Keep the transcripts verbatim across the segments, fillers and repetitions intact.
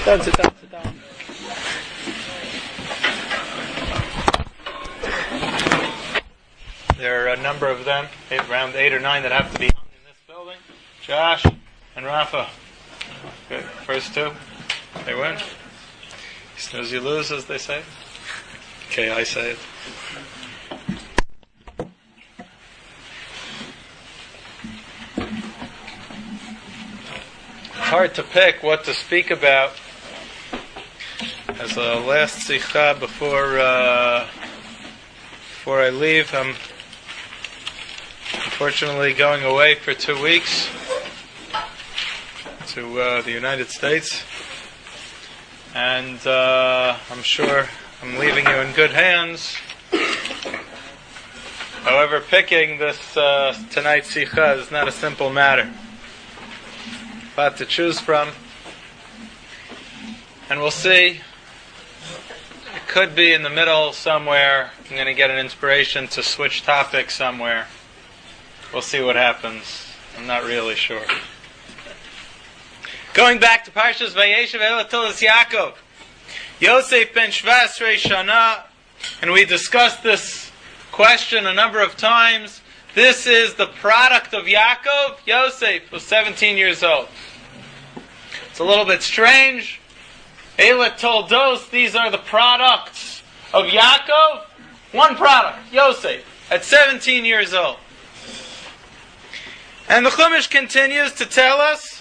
Sit down, sit down, sit down. There are a number of them, eight, around eight or nine, that have to be hung in this building. Josh and Rafa. Good. First two. They win. Snooze, you lose, as they say. Okay, I say it. It's hard to pick what to speak about as a last sikha before uh, before I leave. I'm unfortunately going away for two weeks to uh, the United States, and uh, I'm sure I'm leaving you in good hands. However, picking this uh, tonight's sikha is not a simple matter. A lot to choose from, and we'll see. It could be in the middle somewhere. I'm going to get an inspiration to switch topics somewhere. We'll see what happens. I'm not really sure. Going back to Parshas Vayeshev Elatilas Yaakov, Yosef ben Shvasrei Shana, and we discussed this question a number of times. This is the product of Yaakov. Yosef was seventeen years old. It's a little bit strange. Eila Toldos, these are the products of Yaakov. One product, Yosef, at seventeen years old. And the Chumash continues to tell us,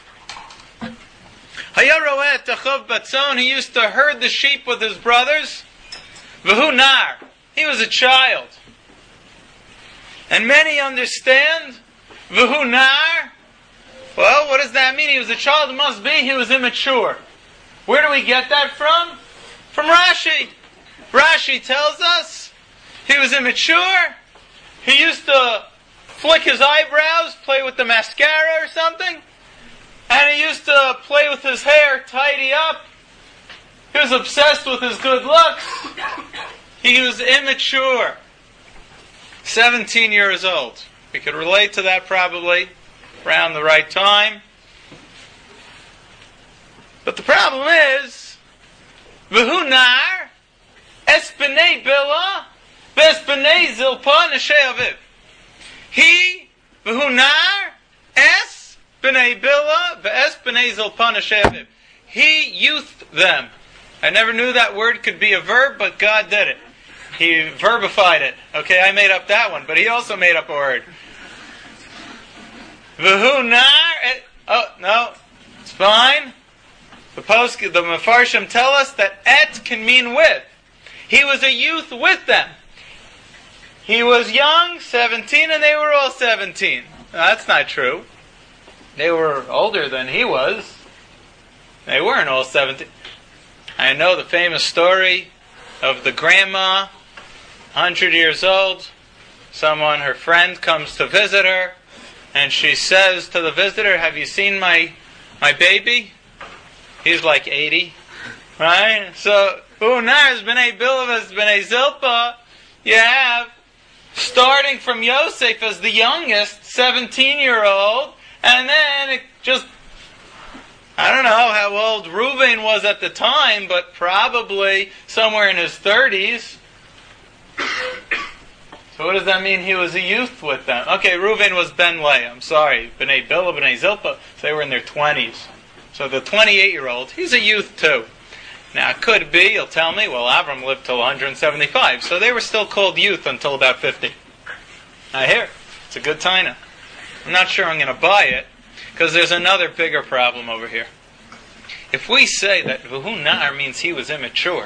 Hayaroet Tachav Batzon, he used to herd the sheep with his brothers. V'hu nar, he was a child. And many understand, V'hu nar, well, what does that mean? He was a child, it must be he was immature. Where do we get that from? From Rashi. Rashi tells us he was immature. He used to flick his eyebrows, play with the mascara or something. And he used to play with his hair, tidy up. He was obsessed with his good looks. He was immature. seventeen years old. We could relate to that probably around the right time. But the problem is, V'hu nar, es b'nei bila, v'es b'nei zilpa neshei aviv. He, V'hu nar, es b'nei bila, v'es b'nei zilpa neshei aviv. He youthed them. I never knew that word could be a verb, but God did it. He verbified it. Okay, I made up that one, but he also made up a word. V'hu nar, oh, no, it's fine. The post, the Mefarshim tell us that et can mean with. He was a youth with them. He was young, seventeen, and they were all seventeen. Now, that's not true. They were older than he was. They weren't all seventeen. I know the famous story of the grandma, one hundred years old. Someone, her friend, comes to visit her, and she says to the visitor, have you seen my my baby? He's like eighty, right? So, Unar is b'nei Bilavas b'nei Zilpa. You have, starting from Yosef as the youngest, seventeen-year-old, and then it just, I don't know how old Reuven was at the time, but probably somewhere in his thirties. So what does that mean? He was a youth with them. Okay, Reuven was Ben Leah. I'm sorry. B'nei Bilah, b'nei Zilpa, so they were in their twenties. So the twenty-eight-year-old, he's a youth too. Now, it could be, you'll tell me, well, Avram lived till one hundred seventy-five, so they were still called youth until about fifty. I hear, it's a good taina. I'm not sure I'm going to buy it, because there's another bigger problem over here. If we say that V'hu nar means he was immature,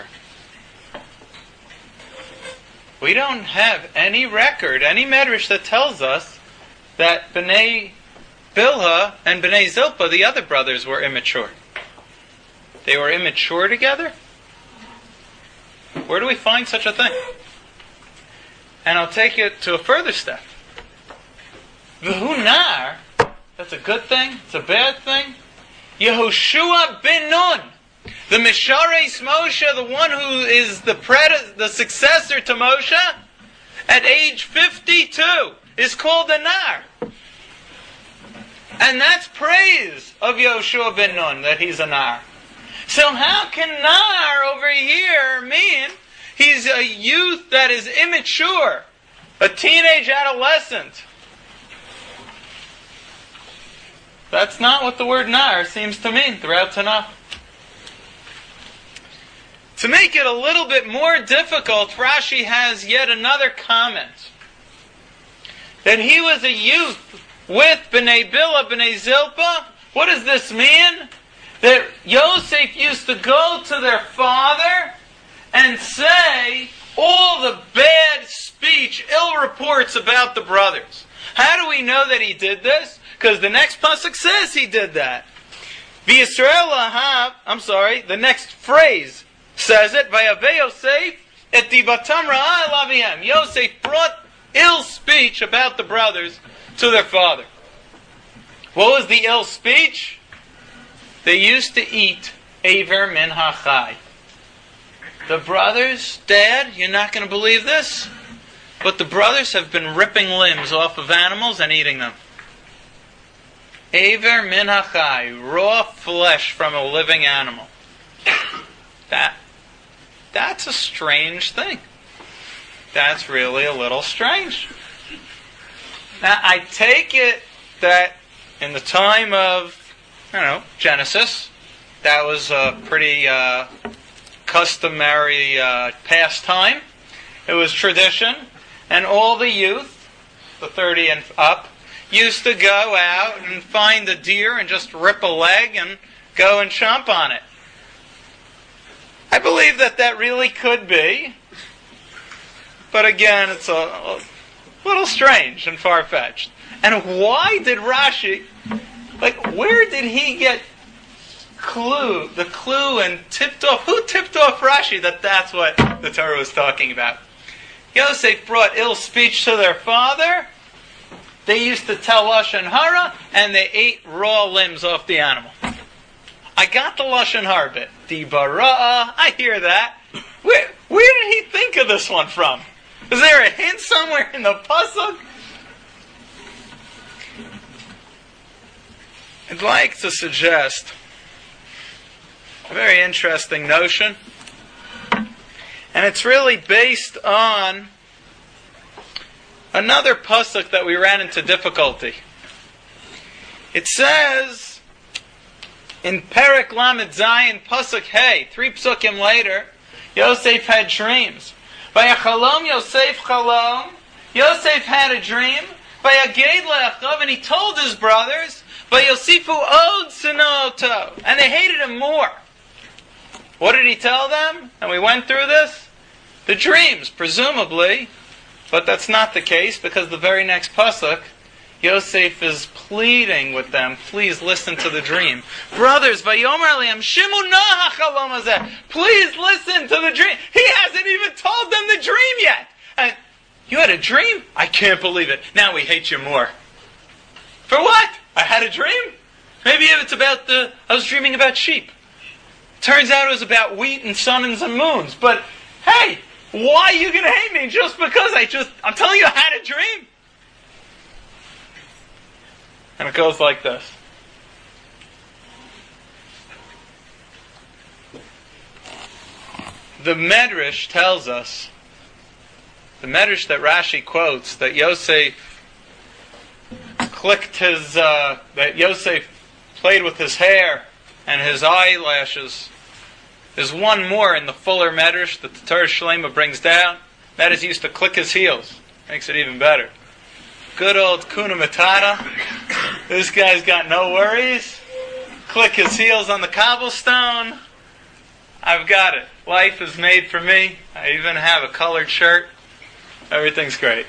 we don't have any record, any medrash that tells us that B'nai Bilhah and B'nai Zilpa, the other brothers, were immature. They were immature together? Where do we find such a thing? And I'll take it to a further step. V'hu nar, that's a good thing? It's a bad thing? Yehoshua ben Nun, the Mishares Moshe, the one who is the pred- the successor to Moshe, at age fifty-two, is called a nar. And that's praise of Yehoshua ben Nun, that he's a nar. So how can nar over here mean he's a youth that is immature, a teenage adolescent? That's not what the word nar seems to mean throughout Tanakh. To make it a little bit more difficult, Rashi has yet another comment. That he was a youth with Bnei Bila, Bnei Zilpah. What does this mean? That Yosef used to go to their father and say all the bad speech, ill reports about the brothers. How do we know that he did this? Because the next pasuk says he did that. V'Yisrael lahav, I'm sorry, the next phrase says it, Vayaveh Yosef et dibatam ra'ah el avihem. Yosef brought ill speech about the brothers to their father. What was the ill speech? They used to eat aver min hachai. The brothers, Dad, you're not going to believe this, but the brothers have been ripping limbs off of animals and eating them. Aver min hachai, raw flesh from a living animal. That, that's a strange thing. That's really a little strange. Now, I take it that in the time of, I don't know, Genesis, that was a pretty uh, customary uh, pastime. It was tradition. And all the youth, the thirty and up, used to go out and find a deer and just rip a leg and go and chomp on it. I believe that that really could be. But again, it's a, a little strange and far-fetched. And why did Rashi, like, where did he get clue, the clue and tipped off, who tipped off Rashi that that's what the Torah was talking about? Yosef brought ill speech to their father. They used to tell Lashon Hara, and they ate raw limbs off the animal. I got the Lashon Hara bit. Dibara'a, I hear that. Where, where did he think of this one from? Is there a hint somewhere in the pasuk? I'd like to suggest a very interesting notion. And it's really based on another pasuk that we ran into difficulty. It says in Perek Lamed Zayin pasuk Hey, three psukim later, Yosef had dreams. Vayachalom Yosef chalom. Yosef had a dream. Vayaged le'achav, and he told his brothers. Vayosifu od sinoto, and they hated him more. What did he tell them? And we went through this. The dreams, presumably, but that's not the case because the very next pasuk, Yosef is pleading with them. Please listen to the dream, brothers. Vayomer liam shimu na hachalom hazeh. Please listen to the dream. He hasn't even told them the dream yet. And you had a dream? I can't believe it. Now we hate you more. For what? I had a dream? Maybe it's about the... I was dreaming about sheep. Turns out it was about wheat and suns and moons. But, hey, why are you going to hate me just because I just... I'm telling you I had a dream? And it goes like this. The Medrash tells us, the Medrash that Rashi quotes, that Yosef clicked his, uh, that Yosef played with his hair and his eyelashes. There's one more in the fuller Medrash that the Torah Shlema brings down. That is, he used to click his heels. Makes it even better. Good old Kuna Matata. This guy's got no worries. Click his heels on the cobblestone. I've got it. Life is made for me. I even have a colored shirt. Everything's great.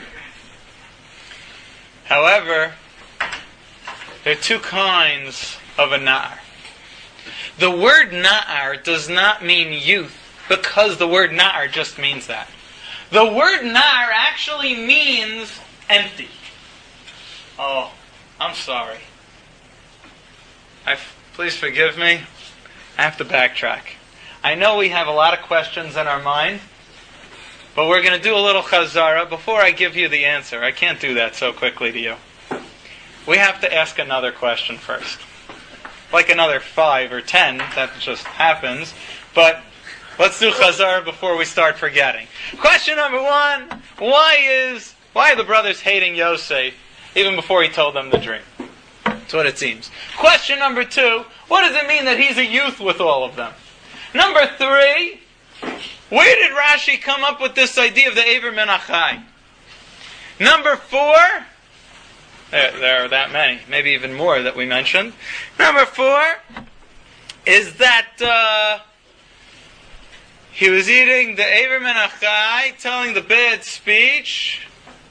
However, there are two kinds of a na'ar. The word na'ar does not mean youth because the word na'ar just means that. The word na'ar actually means empty. Oh, I'm sorry. I, please forgive me. I have to backtrack. I know we have a lot of questions in our mind, but we're going to do a little chazara before I give you the answer. I can't do that so quickly to you. We have to ask another question first. like another five or ten. That just happens. But let's do Chazar before we start forgetting. Question number one, why is why are the brothers hating Yosef even before he told them the dream? That's what it seems. Question number two, what does it mean that he's a youth with all of them? Number three, where did Rashi come up with this idea of the Ever Menachai? Number four, there, there are that many, maybe even more that we mentioned. Number four is that uh, he was eating the Ever Menachai, telling the bad speech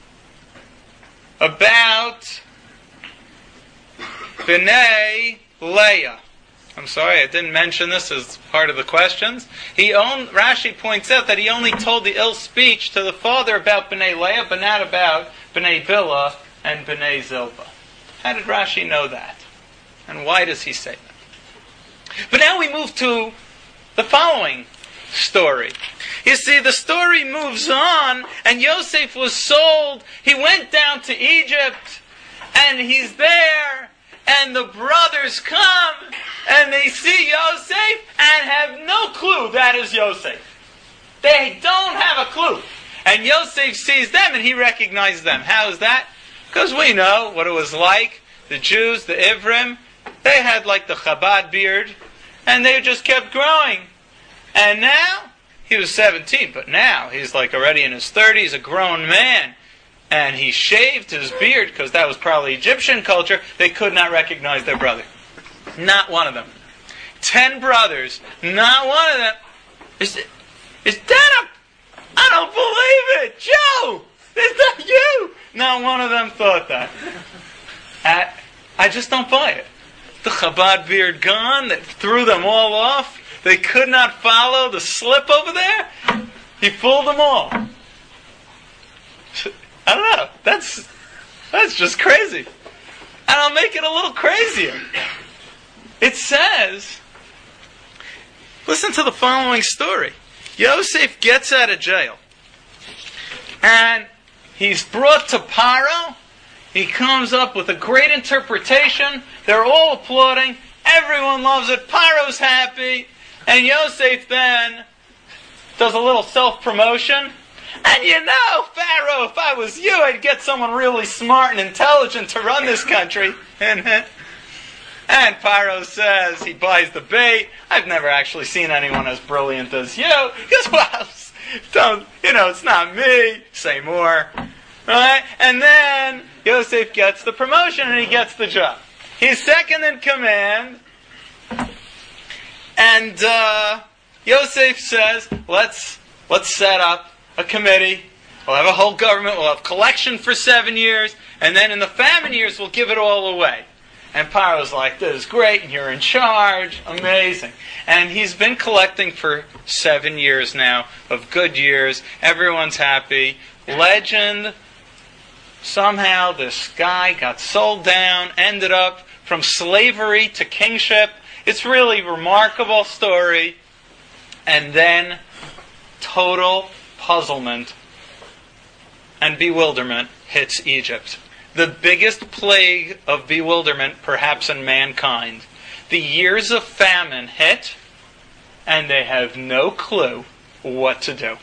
about Bnei Leah. I'm sorry, I didn't mention this as part of the questions. He own, Rashi points out that he only told the ill speech to the father about Bnei Leah, but not about Bnei Bilhah and Bnei Zilpah. How did Rashi know that? And why does he say that? But now we move to the following story. You see, the story moves on, and Yosef was sold. He went down to Egypt, and he's there, and the brothers come, and they see Yosef, and have no clue that is Yosef. They don't have a clue. And Yosef sees them, and he recognizes them. How is that? Because we know what it was like. The Jews, the Ivrim, they had like the Chabad beard, and they just kept growing. And now, he was seventeen, but now he's like already in his thirties, a grown man. And he shaved his beard, because that was probably Egyptian culture. They could not recognize their brother. Not one of them. Ten brothers, not one of them. Is, is that a... I don't believe it! Joe! Is that you? Not one of them thought that. I, I just don't buy it. The Chabad beard gone, that threw them all off. They could not follow the slip over there. He fooled them all. I don't know. That's that's just crazy. And I'll make it a little crazier. It says, listen to the following story. Yosef gets out of jail. And he's brought to Paro. He comes up with a great interpretation. They're all applauding. Everyone loves it. Paro's happy. And Yosef then does a little self-promotion. And you know, Pharaoh, if I was you, I'd get someone really smart and intelligent to run this country. And Pharaoh says, he buys the bait. I've never actually seen anyone as brilliant as you. Because, well, don't, you know, it's not me. Say more. Right? And then Yosef gets the promotion and he gets the job. He's second in command. And uh, Yosef says, let's let's set up a committee. We'll have a whole government. We'll have collection for seven years. And then in the famine years, we'll give it all away. And Paro's like, this is great. And you're in charge. Amazing. And he's been collecting for seven years now of good years. Everyone's happy. Legend, somehow this guy got sold down, ended up from slavery to kingship. It's really a remarkable story. And then total puzzlement and bewilderment hits Egypt. The biggest plague of bewilderment, perhaps in mankind. The years of famine hit, and they have no clue what to do.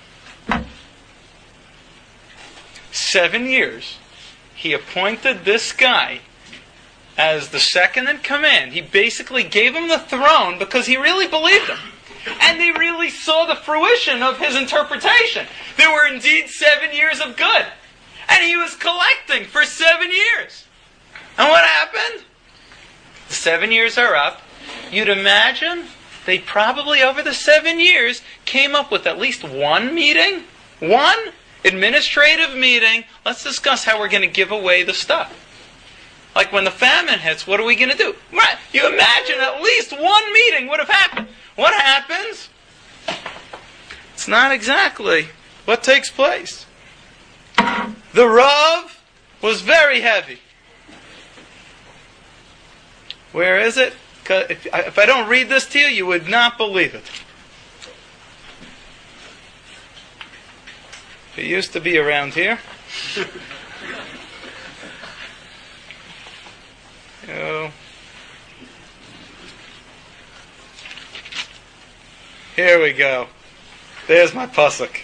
Seven years, he appointed this guy as the second in command. He basically gave him the throne because he really believed him. And they really saw the fruition of his interpretation. There were indeed seven years of good. And he was collecting for seven years. And what happened? The seven years are up. You'd imagine they probably, over the seven years, came up with at least one meeting. One administrative meeting. Let's discuss how we're going to give away the stuff. Like when the famine hits, what are we going to do? Right. You imagine at least one meeting would have happened. What happens? It's not exactly what takes place. The Rav was very heavy. Where is it? If I, if I don't read this to you, you would not believe it. It used to be around here. Oh. Here we go. There's my pasuk.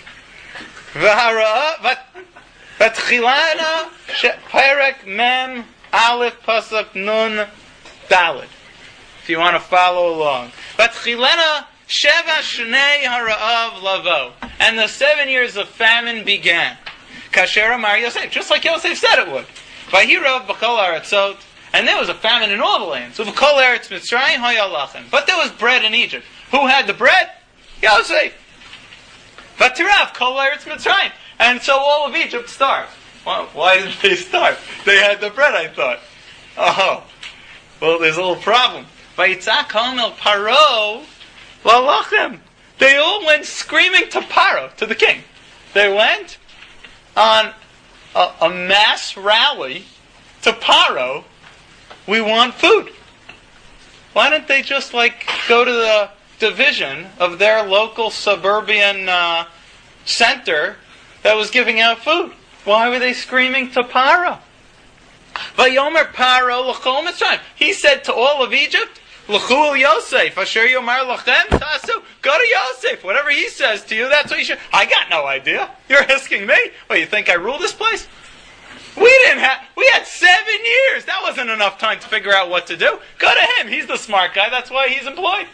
V'tchilana perek mem aleph pasuk nun daled. If you want to follow along. V'tchilana sheva shnei hara'av lavo. And the seven years of famine began. Kasher amar Yosef, just like Yosef said it would. Vayirav b'kol ha'aratzot. And there was a famine in all the lands. So b'kol eretz Mitzrayim haya lachem. But there was bread in Egypt. Who had the bread? Yosef. Vatirav kol eretz Mitzrayim. And so all of Egypt starved. Well, why didn't they starve? They had the bread, I thought. Oh. Well, there's a little problem. Vayitzak hom el paro lalachem. They all went screaming to Paro, to the king. They went on a, a mass rally to Paro. We want food. Why don't they just like go to the division of their local suburban uh, center that was giving out food? Why were they screaming to Paro? Vayomer Paro l'chol Mitzrayim. He said to all of Egypt, L'chul Yosef, Asher Yomar Lachem Tasu. Go to Yosef. Whatever he says to you, that's what you should. I got no idea. You're asking me. Well, you think I rule this place? We didn't have. We had seven years. That wasn't enough time to figure out what to do. Go to him. He's the smart guy. That's why he's employed.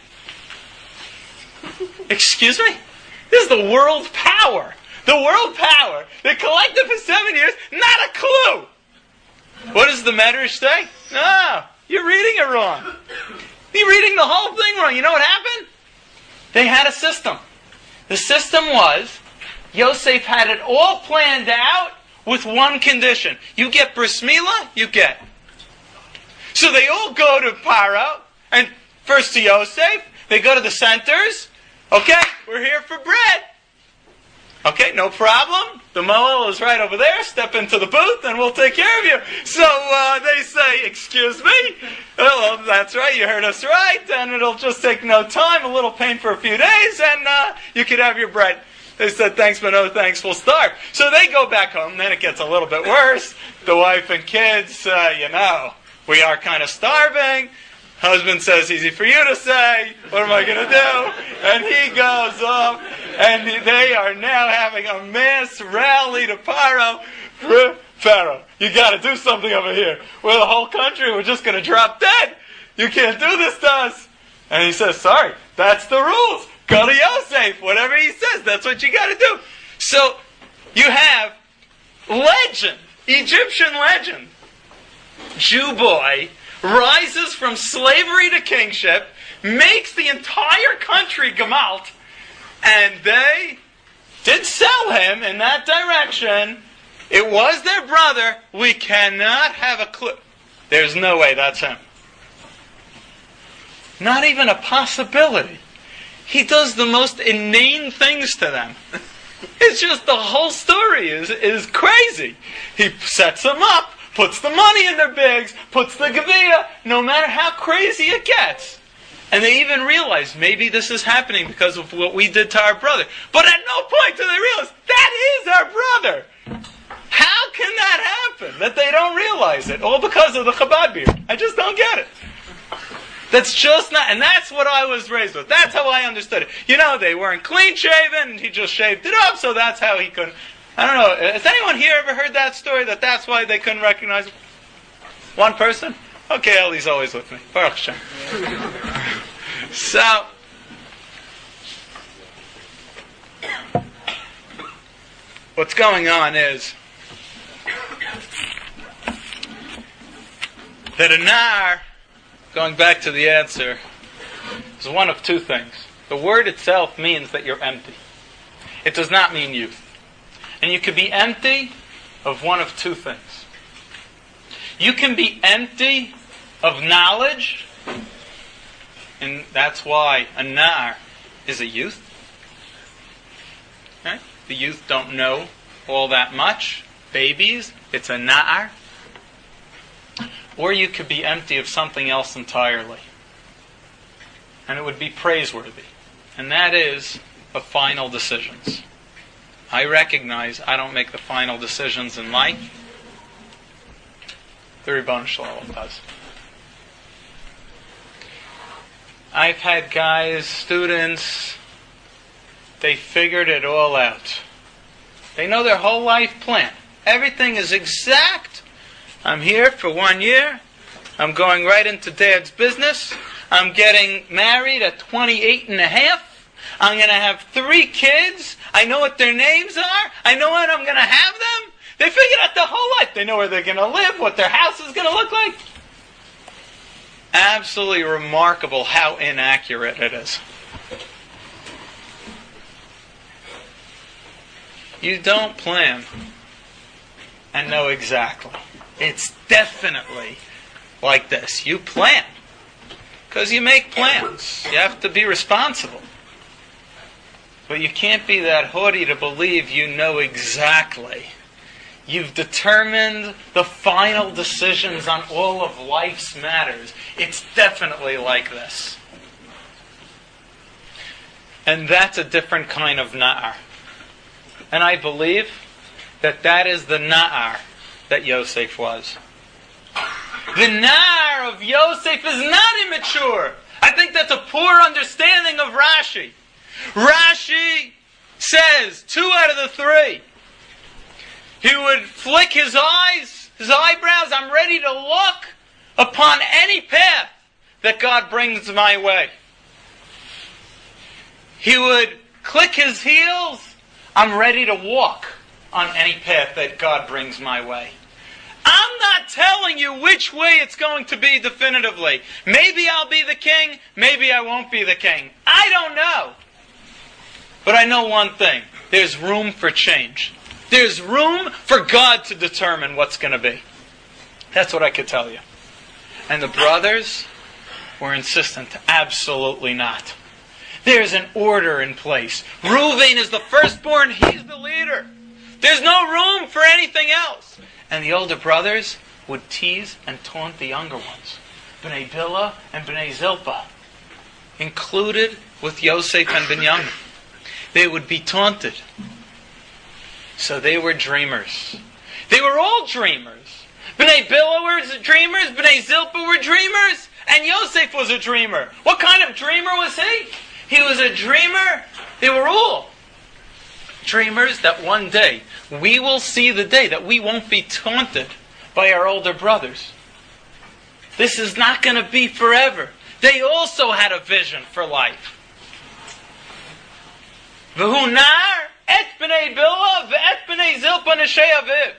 Excuse me? This is the world power. The world power. They collected for seven years. Not a clue. What does the Medrash say? No, you're reading it wrong. You're reading the whole thing wrong. You know what happened? They had a system. The system was, Yosef had it all planned out with one condition. You get bris milah, you get. So they all go to Paro, and first to Yosef, they go to the centers. Okay, we're here for bread. Okay, no problem. The Moel is right over there. Step into the booth and we'll take care of you. So uh, they say, excuse me? Oh, well, that's right. You heard us right. And it'll just take no time, a little pain for a few days, and uh, you can have your bread. They said, thanks, but no thanks, we'll starve. So they go back home. Then it gets a little bit worse. The wife and kids, uh, you know, we are kind of starving. Husband says, easy for you to say. What am I going to do? And he goes off, and they are now having a mass rally to Paro. Pharaoh, you got to do something over here. We're the whole country. We're just going to drop dead. You can't do this to us. And he says, sorry, that's the rules. Go to Yosef. Whatever he says, that's what you got to do. So you have legend, Egyptian legend. Jew boy rises from slavery to kingship, makes the entire country gemalt, and they did sell him in that direction. It was their brother. We cannot have a clue. There's no way that's him. Not even a possibility. He does the most inane things to them. It's just the whole story is, is crazy. He sets them up, puts the money in their bags, puts the gavia, no matter how crazy it gets. And they even realize maybe this is happening because of what we did to our brother. But at no point do they realize that is our brother. How can that happen? That they don't realize it? All because of the Chabad beard. I just don't get it. That's just not, and that's what I was raised with. That's how I understood it. You know, they weren't clean shaven, and he just shaved it up, so that's how he couldn't. I don't know, has anyone here ever heard that story, that that's why they couldn't recognize him? One person? Okay, Ellie's always with me. Baruch Hashem. So, what's going on is that a nar, going back to the answer, is one of two things. The word itself means that you're empty. It does not mean youth. And you can be empty of one of two things. You can be empty of knowledge, and that's why a nar is a youth. Okay? The youth don't know all that much. Babies, it's a nar. Or you could be empty of something else entirely. And it would be praiseworthy. And that is of final decisions. I recognize I don't make the final decisions in life. The Ribbon Shalom does. I've had guys, students, they figured it all out. They know their whole life plan. Everything is exact. I'm here for one year. I'm going right into Dad's business. I'm getting married at twenty-eight and a half. I'm going to have three kids. I know what their names are. I know when I'm going to have them. They figured out their whole life. They know where they're going to live, what their house is going to look like. Absolutely remarkable how inaccurate it is. You don't plan and know exactly. It's definitely like this. You plan because you make plans. You have to be responsible. But you can't be that haughty to believe you know exactly. You've determined the final decisions on all of life's matters. It's definitely like this. And that's a different kind of na'ar. And I believe that that is the na'ar that Yosef was. The na'ar of Yosef is not immature. I think that's a poor understanding of Rashi. Rashi says, two out of the three. He would flick his eyes, his eyebrows, I'm ready to look upon any path that God brings my way. He would click his heels, I'm ready to walk on any path that God brings my way. I'm not telling you which way it's going to be definitively. Maybe I'll be the king, maybe I won't be the king. I don't know. But I know one thing. There's room for change. There's room for God to determine what's going to be. That's what I could tell you. And the brothers were insistent. Absolutely not. There's an order in place. Reuven is the firstborn. He's the leader. There's no room for anything else. And the older brothers would tease and taunt the younger ones. Bnei Bilhah and Bnei Zilpah. Included with Yosef and Binyamin. They would be taunted. So they were dreamers. They were all dreamers. Bnei Bilhah were dreamers. Bnei Zilpah were dreamers. And Yosef was a dreamer. What kind of dreamer was he? He was a dreamer. They were all dreamers that one day we will see the day that we won't be taunted by our older brothers. This is not going to be forever. They also had a vision for life. V'hu nar et b'nei Bilhah v'et b'nei Zilpah neshei aviv.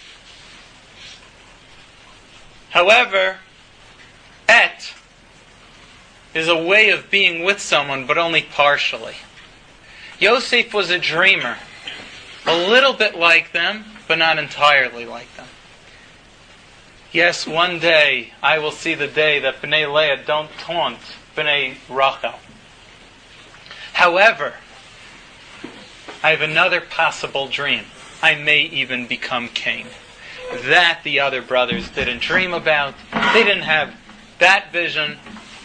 However, et is a way of being with someone, but only partially. Yosef was a dreamer. A little bit like them, but not entirely like them. Yes, one day I will see the day that Bnei Leah don't taunt Bnei Rachel. However, I have another possible dream. I may even become king. That the other brothers didn't dream about. They didn't have that vision.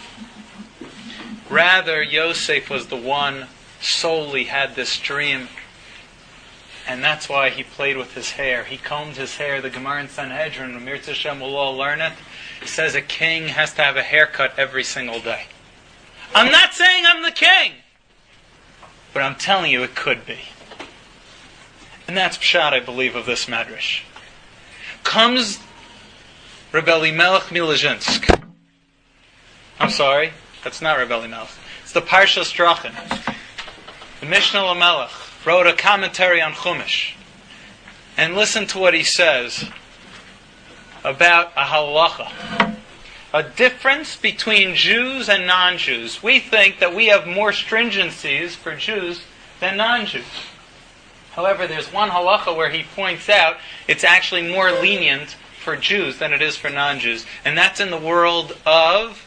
Rather, Yosef was the one solely had this dream. And that's why he played with his hair. He combed his hair. The Gemara in Sanhedrin, Amir Tzashem will all learn it. It says a king has to have a haircut every single day. I'm not saying I'm the king. But I'm telling you it could be. And that's pshat, I believe, of this medrash. Comes Rebbe Elimelech Milezhinsk. I'm sorry, that's not Rebbe Elimelech. It's the Parsha Strachan. The Mishnah Lamelech wrote a commentary on Chumash. And listen to what he says about a halacha. A difference between Jews and non-Jews. We think that we have more stringencies for Jews than non-Jews. However, there's one halacha where he points out it's actually more lenient for Jews than it is for non-Jews. And that's in the world of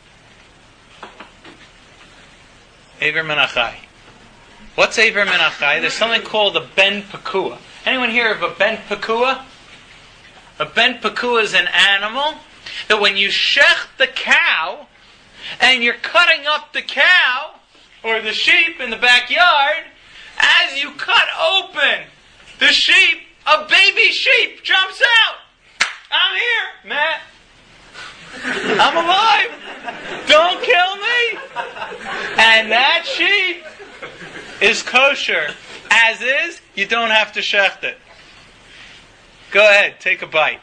Eiver Menachai. What's Eiver Menachai? There's something called a Ben Pekua. Anyone hear of a Ben Pekua? A Ben Pekua is an animal that when you shech the cow and you're cutting up the cow or the sheep in the backyard, as you cut open the sheep, a baby sheep jumps out. I'm here, Matt. I'm alive. Don't kill me. And that sheep is kosher as is, you don't have to shecht it. Go ahead, take a bite.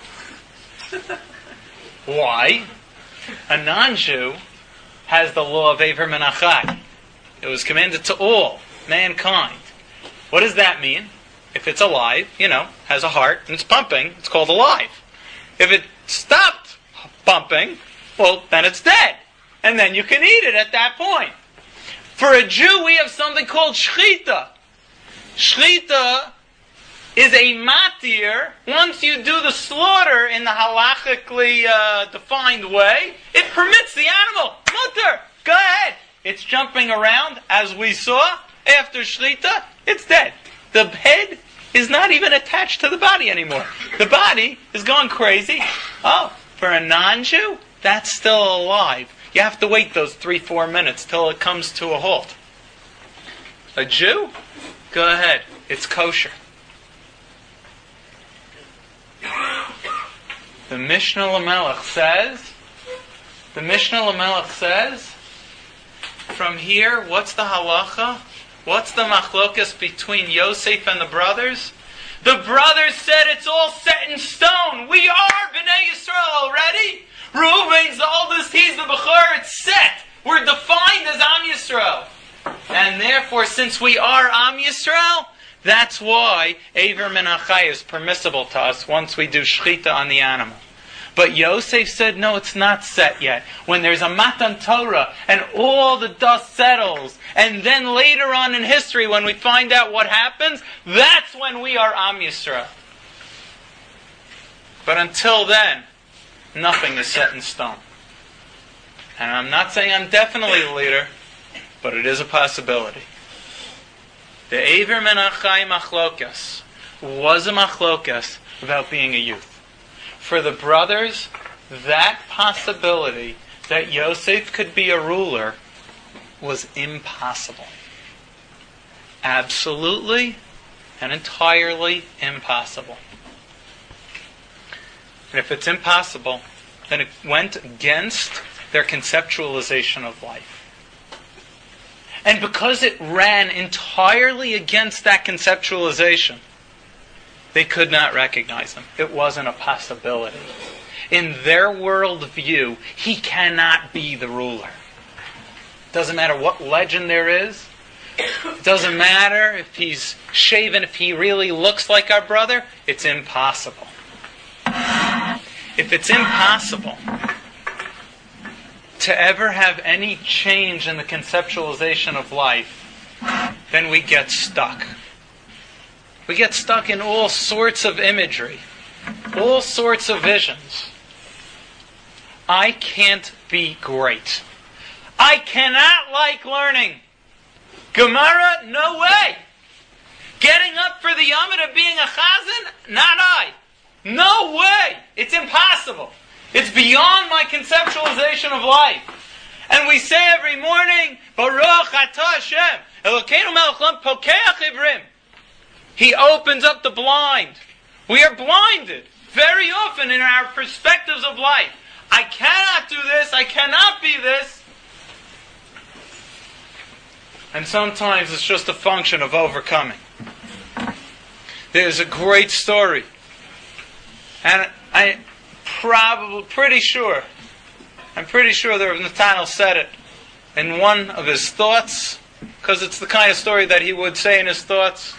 Why? A non-Jew has the law of Eiver Menachai. It was commanded to all mankind. What does that mean? If it's alive, you know, has a heart, and it's pumping, it's called alive. If it stopped pumping, well, then it's dead. And then you can eat it at that point. For a Jew, we have something called shchita. Shchita is a matir. Once you do the slaughter in the halachically uh, defined way, it permits the animal. Mutter, go ahead. It's jumping around, as we saw. After shchita, it's dead. The head is not even attached to the body anymore. The body is going crazy. Oh, for a non-Jew, that's still alive. You have to wait those three, four minutes till it comes to a halt. A Jew? Go ahead. It's kosher. The Mishnah Lamelech says, the Mishnah Lamelech says, from here, what's the halacha? What's the machlokas between Yosef and the brothers? The brothers said it's all set in stone. We are Bnei Yisrael already. Reuben's the oldest, he's the Bechor, it's set. We're defined as Am Yisrael. And therefore, since we are Am Yisrael, that's why Eiver Menachai is permissible to us once we do Shechita on the animal. But Yosef said, no, it's not set yet. When there's a Matan Torah and all the dust settles, and then later on in history when we find out what happens, that's when we are Am Yisrael. But until then, nothing is set in stone. And I'm not saying I'm definitely the leader, but it is a possibility. The Eiver Menachai Machlokas was a Machlokas about being a youth. For the brothers, that possibility that Yosef could be a ruler was impossible. Absolutely and entirely impossible. And if it's impossible, then it went against their conceptualization of life. And because it ran entirely against that conceptualization, they could not recognize him. It wasn't a possibility. In their worldview, he cannot be the ruler. Doesn't matter what legend there is. It doesn't matter if he's shaven, if he really looks like our brother. It's impossible. If it's impossible to ever have any change in the conceptualization of life, then we get stuck. We get stuck in all sorts of imagery, all sorts of visions. I can't be great. I cannot like learning. Gemara, no way. Getting up for the Yomid of being a chazan, not I. No way. It's impossible. It's beyond my conceptualization of life. And we say every morning, Baruch Atah Hashem, Elokeinu melech haolam pokeach ivrim. He opens up the blind. We are blinded very often in our perspectives of life. I cannot do this. I cannot be this. And sometimes it's just a function of overcoming. There's a great story. And I'm probably pretty sure, I'm pretty sure that Nathaniel said it in one of his thoughts, because it's the kind of story that he would say in his thoughts.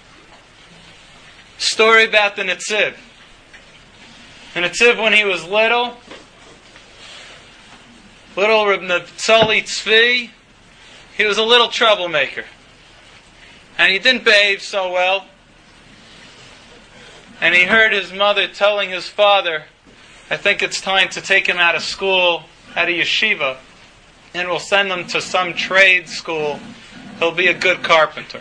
Story about the Netziv. The Netziv, when he was little, little Reb Naftali Tzvi, he was a little troublemaker. And he didn't behave so well. And he heard his mother telling his father, I think it's time to take him out of school, out of yeshiva, and we'll send him to some trade school. He'll be a good carpenter.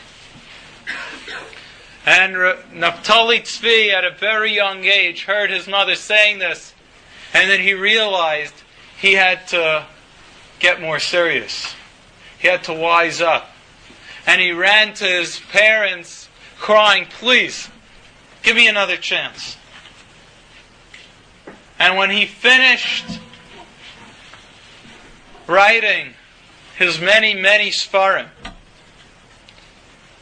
And Naftali Tzvi, at a very young age, heard his mother saying this, and then he realized he had to get more serious. He had to wise up. And he ran to his parents, crying, please, give me another chance. And when he finished writing his many, many Sfarim,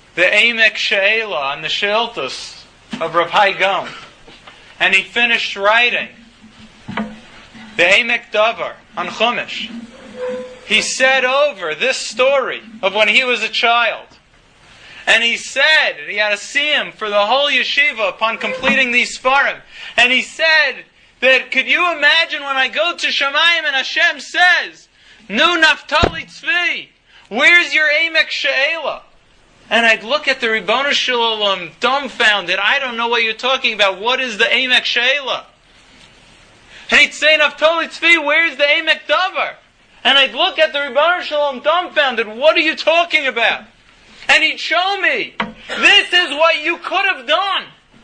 the Emek She'ela and the She'iltos of Rav Hai Gaon. And he finished writing the Emek Davar on Chumash. He said over this story of when he was a child. And he said, he had a siyum for the whole yeshiva upon completing these Sfarim. And he said that, could you imagine when I go to Shamayim and Hashem says, Nu Naftali Tzvi, where's your Emek She'ela? And I'd look at the Ribono Shel Olam dumbfounded. I don't know what you're talking about. What is the Emek She'ela? And he'd say, Naftali Tzvi, where's the Emek Davar? And I'd look at the Ribono Shel Olam dumbfounded. What are you talking about? And he'd show me, this is what you could have done.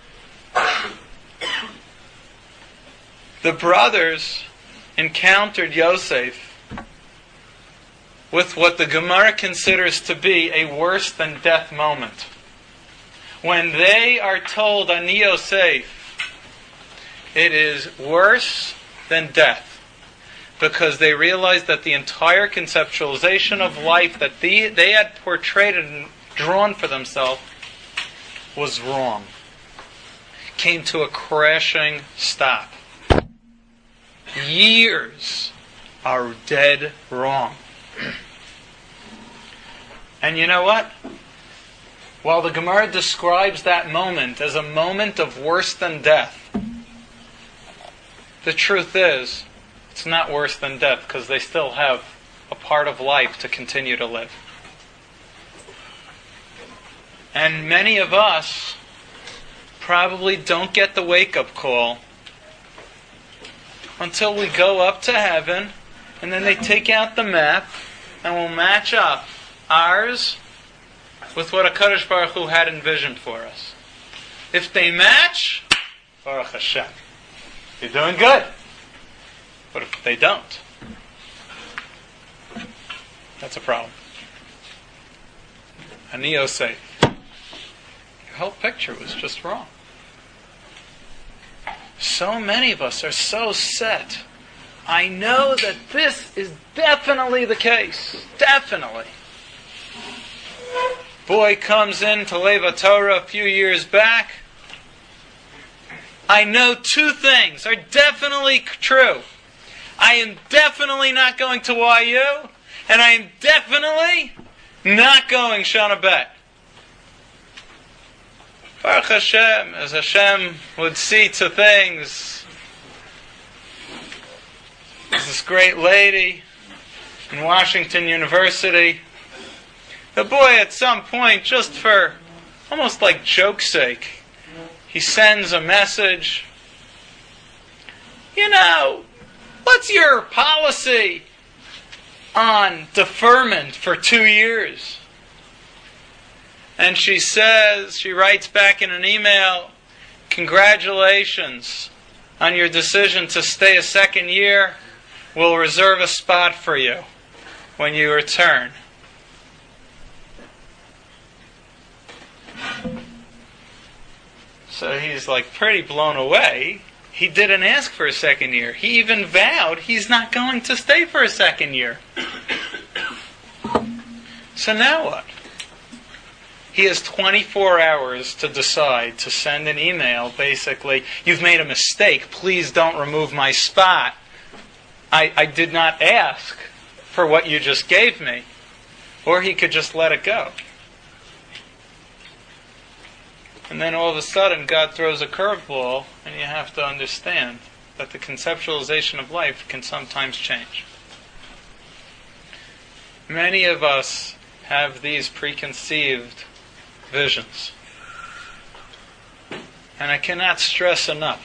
The brothers encountered Yosef with what the Gemara considers to be a worse than death moment. When they are told, Ani Yosef, it is worse than death. Because they realized that the entire conceptualization of life that they, they had portrayed and drawn for themselves was wrong. Came to a crashing stop. Years are dead wrong. And you know what? While the Gemara describes that moment as a moment of worse than death, the truth is, it's not worse than death because they still have a part of life to continue to live. And many of us probably don't get the wake-up call until we go up to heaven and then they take out the map and we'll match up ours with what HaKadosh Baruch Hu had envisioned for us. If they match, Baruch Hashem, you're doing good. But if they don't, that's a problem. Ani Yosef, your whole picture was just wrong. So many of us are so set. I know that this is definitely the case. Definitely. Boy comes into Leva Torah a few years back. I know two things are definitely true. I am definitely not going to Y U, and I am definitely not going Shana Bet. Baruch Hashem, as Hashem would see to things, there's this great lady in Washington University. The boy at some point, just for almost like joke's sake, he sends a message. You know, what's your policy on deferment for two years? And she says, she writes back in an email, congratulations on your decision to stay a second year. We'll reserve a spot for you when you return. So he's like pretty blown away. He didn't ask for a second year. He even vowed he's not going to stay for a second year. So now what? He has twenty-four hours to decide to send an email, basically, you've made a mistake, please don't remove my spot. I, I did not ask for what you just gave me. Or he could just let it go. And then all of a sudden God throws a curveball, and you have to understand that the conceptualization of life can sometimes change. Many of us have these preconceived visions. And I cannot stress enough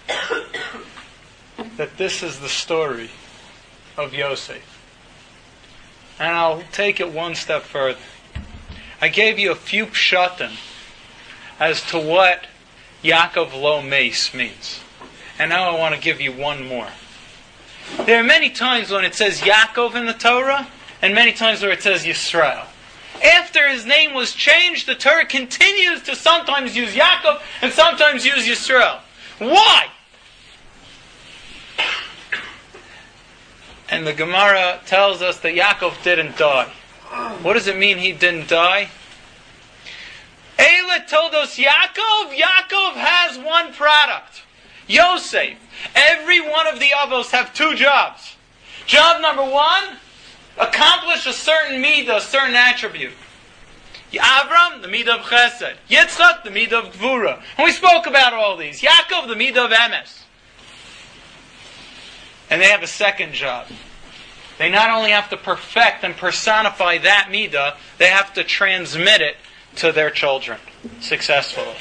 that this is the story of Yosef. And I'll take it one step further. I gave you a few pshatim as to what Yaakov Lo Meis means. And now I want to give you one more. There are many times when it says Yaakov in the Torah, and many times where it says Yisrael. After his name was changed, the Torah continues to sometimes use Yaakov and sometimes use Yisrael. Why? And the Gemara tells us that Yaakov didn't die. What does it mean he didn't die? Eila Toldos Yaakov. Yaakov has one product. Yosef. Every one of the avos have two jobs. Job number one, accomplish a certain midah, a certain attribute. Avram, the midah of chesed. Yitzchak, the midah of gvura. And we spoke about all these. Yaakov, the midah of emes. And they have a second job. They not only have to perfect and personify that midah, they have to transmit it to their children successfully.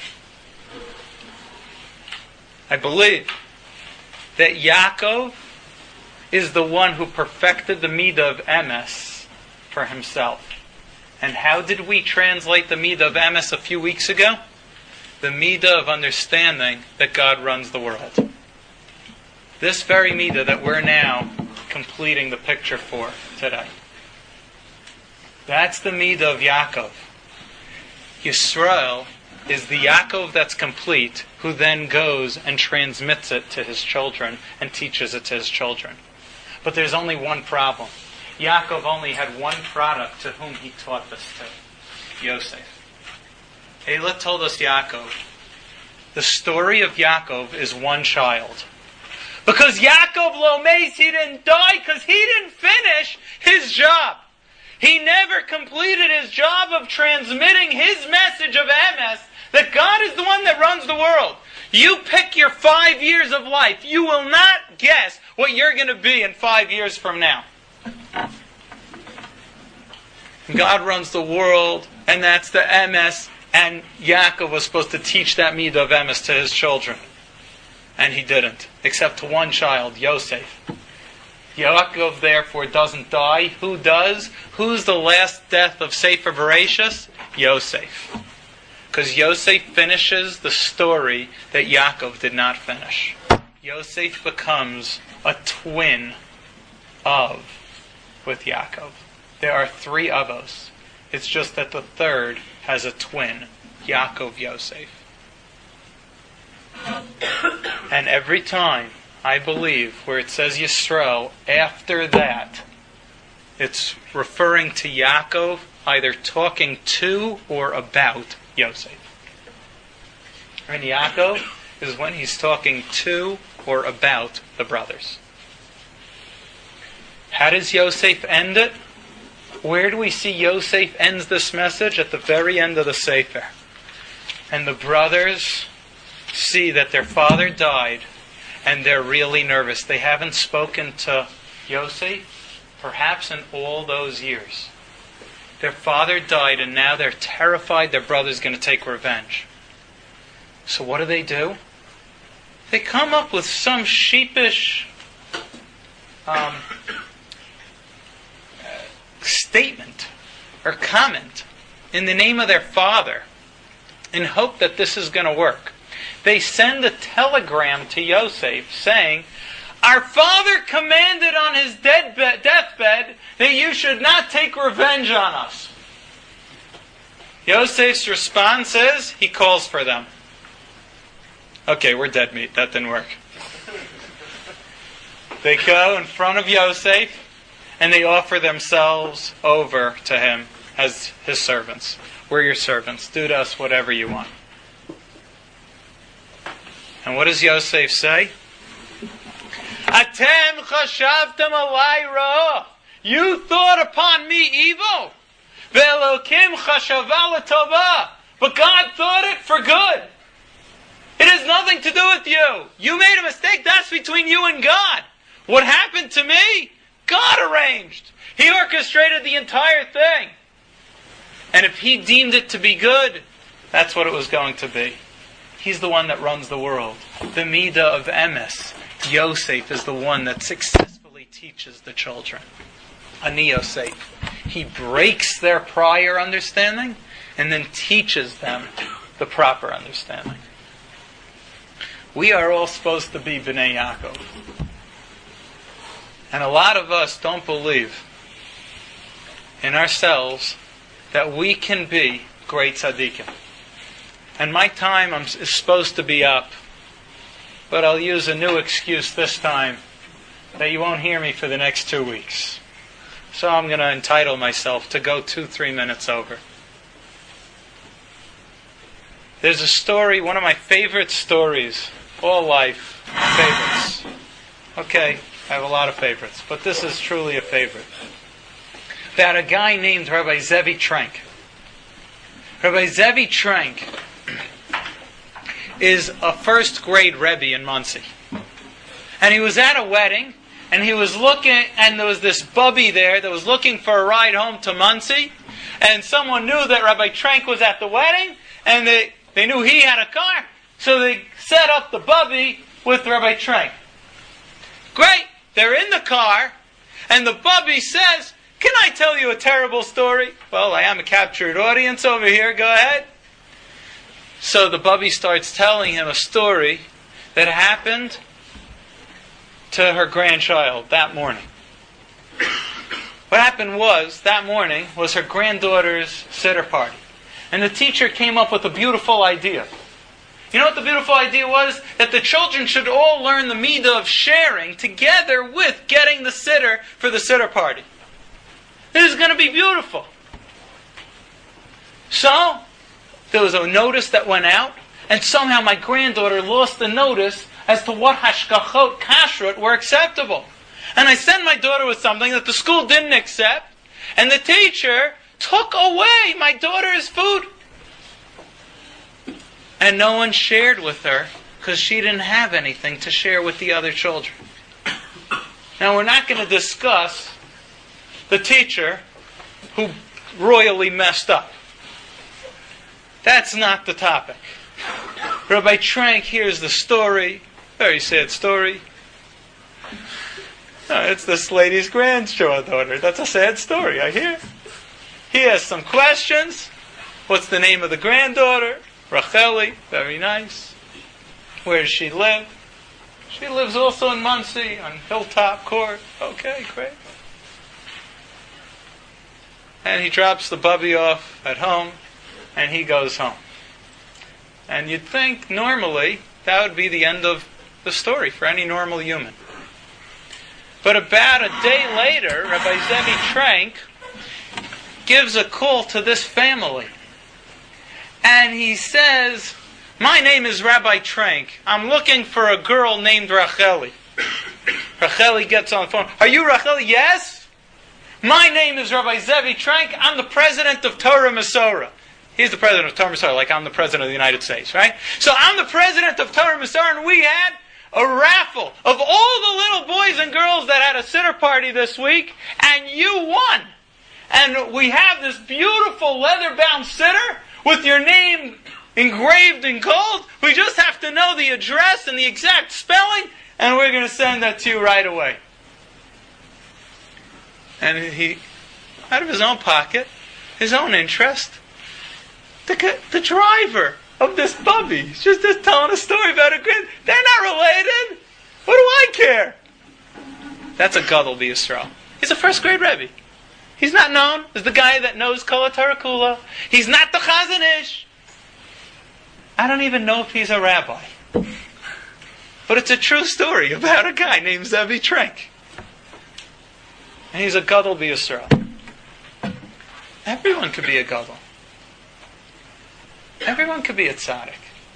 I believe that Yaakov is the one who perfected the midah of emes for himself. And how did we translate the midah of emes a few weeks ago? The midah of understanding that God runs the world. This very midah that we're now completing the picture for today. That's the midah of Yaakov. Yisrael is the Yaakov that's complete, who then goes and transmits it to his children and teaches it to his children. But there's only one problem. Yaakov only had one product to whom he taught this to. Yosef. Eila told us Yaakov. The story of Yaakov is one child. Because Yaakov Lomeis, he didn't die because he didn't finish his job. He never completed his job of transmitting his message of emes, that God is the one that runs the world. You pick your five years of life. You will not guess what you're going to be in five years from now. God runs the world, and that's the emes, and Yaakov was supposed to teach that midah of emes to his children. And he didn't, except to one child, Yosef. Yaakov, therefore, doesn't die. Who does? Who's the last death of Sefer Bereshis? Yosef. Because Yosef finishes the story that Yaakov did not finish. Yosef becomes a twin of with Yaakov. There are three avos. It's just that the third has a twin, Yaakov Yosef. And every time, I believe, where it says Yisro, after that, it's referring to Yaakov, either talking to or about Yosef. And Yaakov is when he's talking to or about the brothers. How does Yosef end it? Where do we see Yosef ends this message? At the very end of the Sefer. And the brothers see that their father died, and they're really nervous. They haven't spoken to Yosef, perhaps in all those years. Their father died, and now they're terrified their brother's going to take revenge. So what do they do? They come up with some sheepish um, statement or comment in the name of their father in hope that this is going to work. They send a telegram to Yosef saying, "Our father commanded on his deathbed that you should not take revenge on us." Yosef's response is, he calls for them. Okay, we're dead meat. That didn't work. They go in front of Yosef and they offer themselves over to him as his servants. We're your servants. Do to us whatever you want. And what does Yosef say? Atem chashavtem alai ra. You thought upon me evil. Ve'elokim chashava l'tova. But God thought it for good. It has nothing to do with you. You made a mistake. That's between you and God. What happened to me? God arranged. He orchestrated the entire thing. And if He deemed it to be good, that's what it was going to be. He's the one that runs the world. The midah of emes. Yosef is the one that successfully teaches the children. Ani Yosef. He breaks their prior understanding and then teaches them the proper understanding. We are all supposed to be Bnei Yaakov. And a lot of us don't believe in ourselves that we can be great tzaddikim. And my time is supposed to be up, but I'll use a new excuse this time that you won't hear me for the next two weeks. So I'm going to entitle myself to go two, three minutes over. There's a story, one of my favorite stories, all life favorites. Okay, I have a lot of favorites, but this is truly a favorite. About a guy named Rabbi Zevi Trank. Rabbi Zevi Trank is a first grade Rebbe in Monsey. And he was at a wedding, and he was looking, and there was this bubby there that was looking for a ride home to Monsey, and someone knew that Rabbi Trank was at the wedding, and they, they knew he had a car, so they set up the bubby with Rabbi Trank. Great! They're in the car, and the bubby says, "Can I tell you a terrible story?" Well, I am a captured audience over here, go ahead. So the bubby starts telling him a story that happened to her grandchild that morning. What happened was, that morning, was her granddaughter's siddur party. And the teacher came up with a beautiful idea. You know what the beautiful idea was? That the children should all learn the midah of sharing together with getting the siddur for the siddur party. This is going to be beautiful. So, there was a notice that went out, and somehow my granddaughter lost the notice as to what hashgachot kashrut were acceptable. And I sent my daughter with something that the school didn't accept, and the teacher took away my daughter's food. And no one shared with her, because she didn't have anything to share with the other children. Now, we're not going to discuss the teacher who royally messed up. That's not the topic. Rabbi Trank hears the story, very sad story. No, it's this lady's granddaughter. That's a sad story, I hear. He has some questions. What's the name of the granddaughter? Racheli, very nice. Where does she live? She lives also in Monsey, on Hilltop Court. Okay, great. And he drops the bubby off at home, and he goes home. And you'd think, normally, that would be the end of the story for any normal human. But about a day later, Rabbi Zevi Trank gives a call to this family. And he says, "My name is Rabbi Trank. I'm looking for a girl named Racheli." Racheli gets on the phone. "Are you Racheli?" "Yes." "My name is Rabbi Zevi Trank. I'm the president of Torah Masorah." He's the president of Torah Masorah, like I'm the president of the United States, right? So I'm the president of Torah Masorah, and we had a raffle of all the little boys and girls that had a siddur party this week, and you won. And we have this beautiful leather-bound siddur with your name engraved in gold. We just have to know the address and the exact spelling, and we're going to send that to you right away. And he, out of his own pocket, his own interest, the, the driver of this bubby, he's just, just telling a story about a grand. They're not related. What do I care? That's a Gadol B'Yisrael. He's a first grade Rebbe. He's not known as the guy that knows Kol HaTorah Kula. He's not the Chazon Ish. I don't even know if he's a rabbi. But it's a true story about a guy named Zevi Trank. And he's a Gadol B'Yisrael. Everyone could be a Gadol. Everyone could be a tzaddik.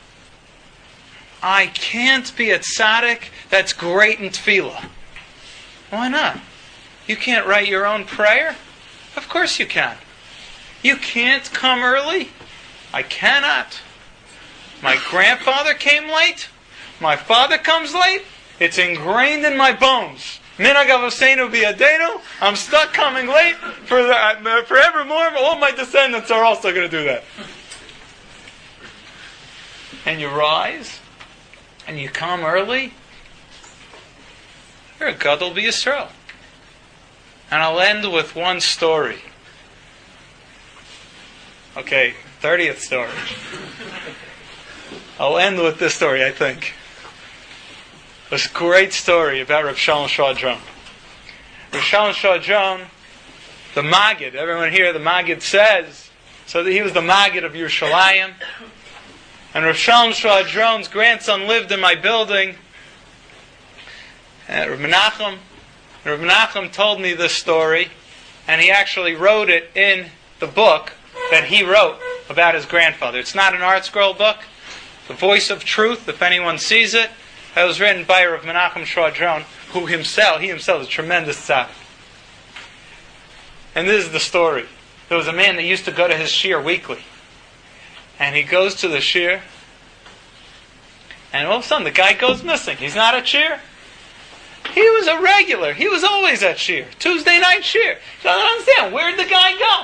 I can't be a tzaddik that's great in tefillah. Why not? You can't write your own prayer? Of course you can. You can't come early? I cannot. My grandfather came late. My father comes late. It's ingrained in my bones. Minhag Avoseinu B'Yadeinu. I'm stuck coming late. For the, uh, forevermore, all my descendants are also going to do that. And you rise, and you come early. You're a Gadol B'Yisrael. And I'll end with one story. Okay, thirtieth story. I'll end with this story, I think. This great story about Reb Shalom Shadron. Reb Shalom Shadron, the Maggid, everyone here, the Maggid says, so that he was the Maggid of Yerushalayim. And Reb Shalom Shadron's grandson lived in my building. And Reb Menachem, Reb Menachem told me this story, and he actually wrote it in the book that he wrote. about his grandfather. It's not an Art Scroll book. The Voice of Truth, if anyone sees it, it was written by Rav Menachem Schwadron, who himself, he himself is a tremendous tzaddik. And this is the story. There was a man that used to go to his shir weekly. And he goes to the shir, and all of a sudden the guy goes missing. He's not at shir. He was a regular. He was always at shir. Tuesday night shir. So I don't understand. Where'd the guy go?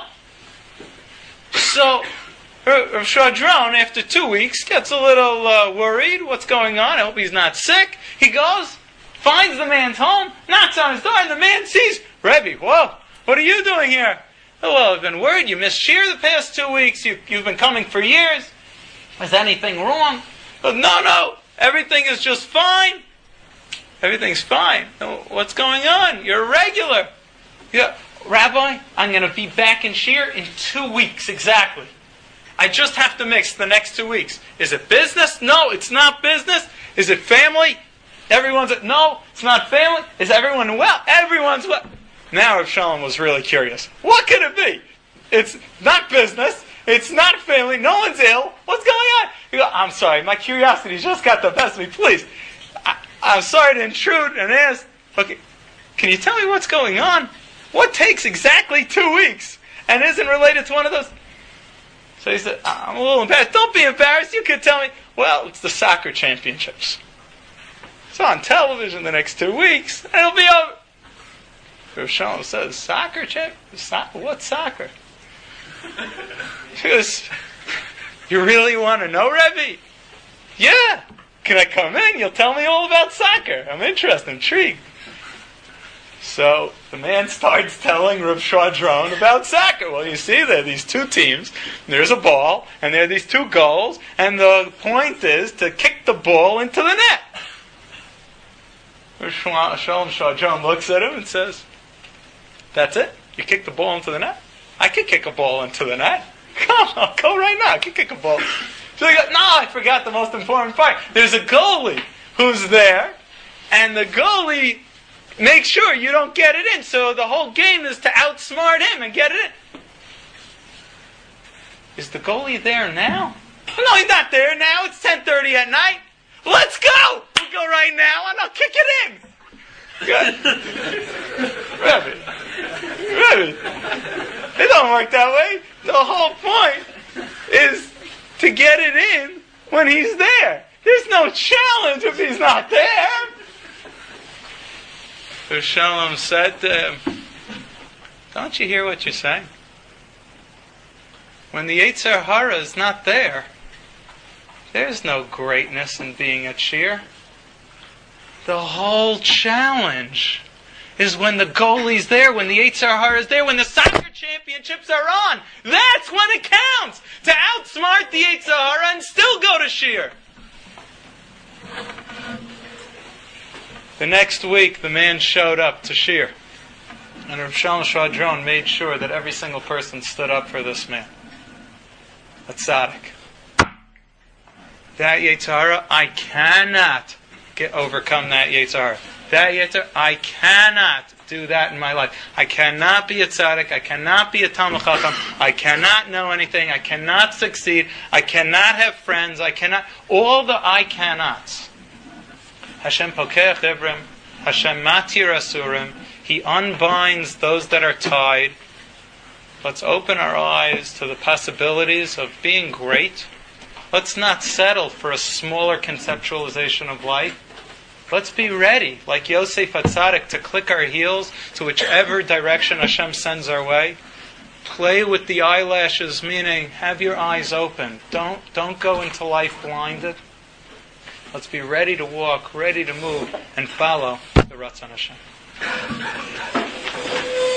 So Rav Schwadron, after two weeks, gets a little uh, worried. What's going on? I hope he's not sick. He goes, finds the man's home, knocks on his door, and the man sees, Rebbe, whoa, what are you doing here? Oh, well, I've been worried. You missed shir the past two weeks. You, you've been coming for years. Is anything wrong? But no, no. Everything is just fine. Everything's fine. What's going on? You're a regular. Yeah, Rabbi, I'm going to be back in shir in two weeks exactly. I just have to mix the next two weeks. Is it business? No, it's not business. Is it family? Everyone's at, no, it's not family. Is everyone well? Everyone's well. Now Rav Shalom was really curious. What could it be? It's not business. It's not family. No one's ill. What's going on? He goes, I'm sorry. My curiosity just got the best of me. Please. I, I'm sorry to intrude and ask. Okay, can you tell me what's going on? What takes exactly two weeks and isn't related to one of those? So he said, I'm a little embarrassed. Don't be embarrassed. You could tell me. Well, it's the soccer championships. It's on television the next two weeks. And it'll be over. Rav Shalom says, soccer champ? So- what soccer? She goes, you really want to know, Rebbe? Yeah. Can I come in? You'll tell me all about soccer. I'm interested, intrigued. So the man starts telling Rav Schwadron about soccer. Well, you see, there are these two teams. There's a ball, and there are these two goals, and the point is to kick the ball into the net. Rav Shalom Schwadron looks at him and says, that's it? You kick the ball into the net? I could kick a ball into the net. Come on, I'll go right now. I can kick a ball. So he goes, no, I forgot the most important part. There's a goalie who's there, and the goalie makes sure you don't get it in. So the whole game is to outsmart him and get it in. Is the goalie there now? No, he's not there now. It's ten thirty at night. Let's go! We'll go right now, and I'll kick it in. Good. Rebbe. Rebbe. It don't work that way. The whole point is to get it in when he's there. There's no challenge if he's not there. So Shalom said to him, don't you hear what you're saying? When the Yetzer Hara is not there, there's no greatness in being at shir. The whole challenge is when the goalie's there, when the Yetzer Hara is there, when the soccer championships are on. That's when it counts. To outsmart the Yetzer Hara and still go to shir. The next week, the man showed up to shir. And Rav Shalom Schwadron made sure that every single person stood up for this man. A tzaddik. That Yetzer Hara, I cannot get overcome that Yetzer Hara. That Yetzer, I cannot do that in my life. I cannot be a tzaddik. I cannot be a Talmid Chacham. I cannot know anything. I cannot succeed. I cannot have friends. I cannot. All the I cannots. Hashem pokech ivrim. Hashem matir asurim. He unbinds those that are tied. Let's open our eyes to the possibilities of being great. Let's not settle for a smaller conceptualization of life. Let's be ready, like Yosef HaTzadik, to click our heels to whichever direction Hashem sends our way. Play with the eyelashes, meaning have your eyes open. Don't, don't go into life blinded. Let's be ready to walk, ready to move, and follow the Ratzon Hashem.